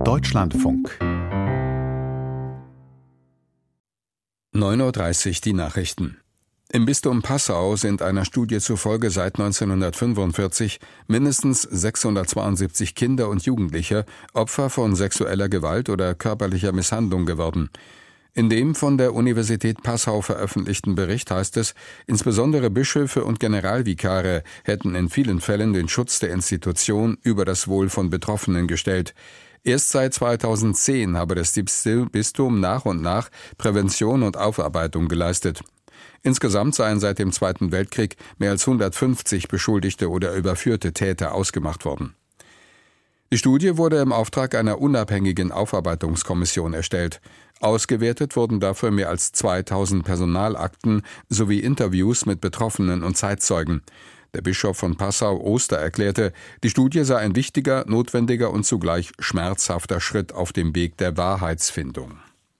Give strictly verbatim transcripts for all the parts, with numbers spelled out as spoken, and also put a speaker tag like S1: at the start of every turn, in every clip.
S1: Deutschlandfunk.
S2: neun Uhr dreißig die Nachrichten. Im Bistum Passau sind einer Studie zufolge seit neunzehnhundertfünfundvierzig mindestens sechshundertzweiundsiebzig Kinder und Jugendliche Opfer von sexueller Gewalt oder körperlicher Misshandlung geworden. In dem von der Universität Passau veröffentlichten Bericht heißt es, insbesondere Bischöfe und Generalvikare hätten in vielen Fällen den Schutz der Institution über das Wohl von Betroffenen gestellt. Erst seit zweitausendzehn habe das Bistum nach und nach Prävention und Aufarbeitung geleistet. Insgesamt seien seit dem Zweiten Weltkrieg mehr als hundertfünfzig beschuldigte oder überführte Täter ausgemacht worden. Die Studie wurde im Auftrag einer unabhängigen Aufarbeitungskommission erstellt. Ausgewertet wurden dafür mehr als zweitausend Personalakten sowie Interviews mit Betroffenen und Zeitzeugen. Der Bischof von Passau, Oster, erklärte, die Studie sei ein wichtiger, notwendiger und zugleich schmerzhafter Schritt auf dem Weg der Wahrheitsfindung.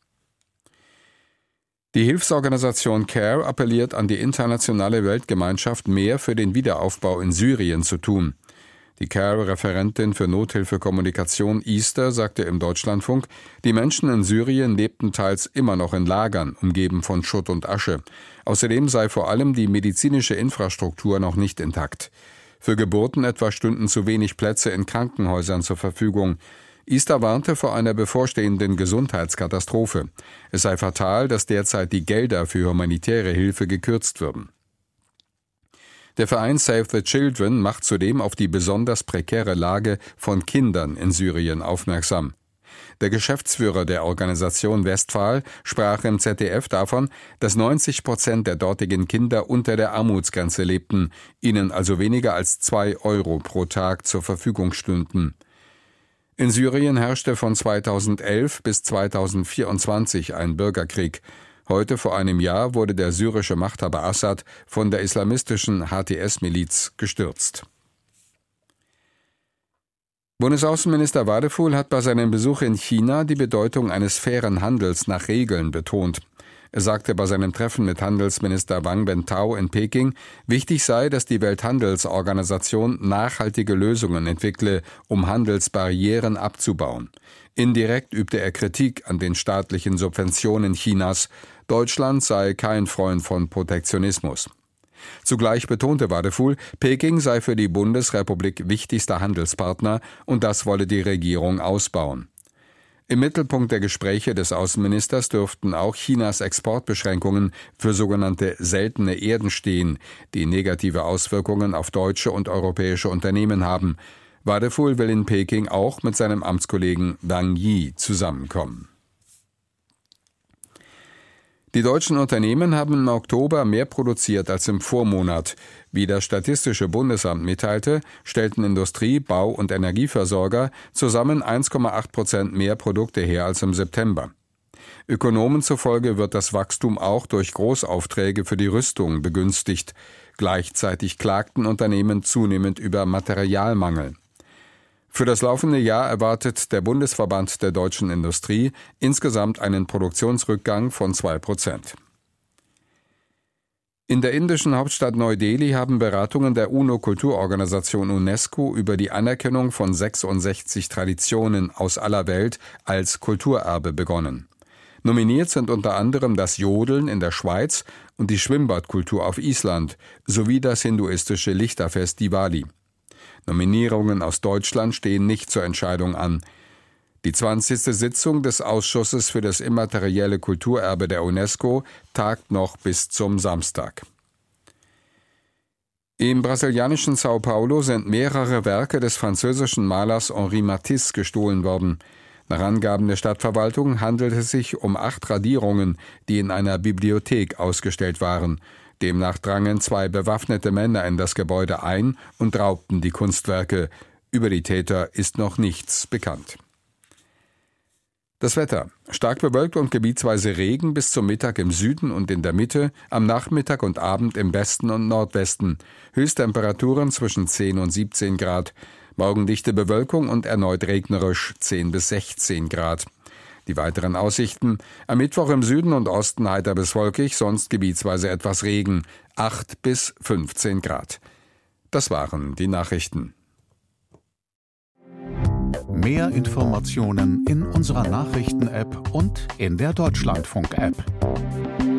S2: Die Hilfsorganisation CARE appelliert an die internationale Weltgemeinschaft, mehr für den Wiederaufbau in Syrien zu tun. Die CARE-Referentin für Nothilfekommunikation Easter sagte im Deutschlandfunk, die Menschen in Syrien lebten teils immer noch in Lagern, umgeben von Schutt und Asche. Außerdem sei vor allem die medizinische Infrastruktur noch nicht intakt. Für Geburten etwa stünden zu wenig Plätze in Krankenhäusern zur Verfügung. Easter warnte vor einer bevorstehenden Gesundheitskatastrophe. Es sei fatal, dass derzeit die Gelder für humanitäre Hilfe gekürzt würden. Der Verein Save the Children macht zudem auf die besonders prekäre Lage von Kindern in Syrien aufmerksam. Der Geschäftsführer der Organisation Westphal sprach im Z D F davon, dass neunzig Prozent der dortigen Kinder unter der Armutsgrenze lebten, ihnen also weniger als zwei Euro pro Tag zur Verfügung stünden. In Syrien herrschte von zweitausendelf bis zweitausendvierundzwanzig ein Bürgerkrieg. Heute vor einem Jahr wurde der syrische Machthaber Assad von der islamistischen H T S-Miliz gestürzt. Bundesaußenminister Wadephul hat bei seinem Besuch in China die Bedeutung eines fairen Handels nach Regeln betont. Er sagte bei seinem Treffen mit Handelsminister Wang Wentao in Peking, wichtig sei, dass die Welthandelsorganisation nachhaltige Lösungen entwickle, um Handelsbarrieren abzubauen. Indirekt übte er Kritik an den staatlichen Subventionen Chinas. Deutschland sei kein Freund von Protektionismus. Zugleich betonte Wadephul, Peking sei für die Bundesrepublik wichtigster Handelspartner und das wolle die Regierung ausbauen. Im Mittelpunkt der Gespräche des Außenministers dürften auch Chinas Exportbeschränkungen für sogenannte seltene Erden stehen, die negative Auswirkungen auf deutsche und europäische Unternehmen haben. Wadephul will in Peking auch mit seinem Amtskollegen Wang Yi zusammenkommen. Die deutschen Unternehmen haben im Oktober mehr produziert als im Vormonat. Wie das Statistische Bundesamt mitteilte, stellten Industrie-, Bau- und Energieversorger zusammen eins Komma acht Prozent mehr Produkte her als im September. Ökonomen zufolge wird das Wachstum auch durch Großaufträge für die Rüstung begünstigt. Gleichzeitig klagten Unternehmen zunehmend über Materialmangel. Für das laufende Jahr erwartet der Bundesverband der deutschen Industrie insgesamt einen Produktionsrückgang von zwei Prozent. In der indischen Hauptstadt Neu-Delhi haben Beratungen der UNO-Kulturorganisation UNESCO über die Anerkennung von sechsundsechzig Traditionen aus aller Welt als Kulturerbe begonnen. Nominiert sind unter anderem das Jodeln in der Schweiz und die Schwimmbadkultur auf Island sowie das hinduistische Lichterfest Diwali. Nominierungen aus Deutschland stehen nicht zur Entscheidung an. Die zwanzigste Sitzung des Ausschusses für das immaterielle Kulturerbe der UNESCO tagt noch bis zum Samstag. Im brasilianischen São Paulo sind mehrere Werke des französischen Malers Henri Matisse gestohlen worden. Nach Angaben der Stadtverwaltung handelt es sich um acht Radierungen, die in einer Bibliothek ausgestellt waren. Demnach drangen zwei bewaffnete Männer in das Gebäude ein und raubten die Kunstwerke. Über die Täter ist noch nichts bekannt. Das Wetter: stark bewölkt und gebietsweise Regen bis zum Mittag im Süden und in der Mitte, am Nachmittag und Abend im Westen und Nordwesten. Höchsttemperaturen zwischen zehn und siebzehn Grad. Morgendichte Bewölkung und erneut regnerisch zehn bis sechzehn Grad. Die weiteren Aussichten: am Mittwoch im Süden und Osten heiter bis wolkig, sonst gebietsweise etwas Regen, acht bis fünfzehn Grad. Das waren die Nachrichten.
S1: Mehr Informationen in unserer Nachrichten-App und in der Deutschlandfunk-App.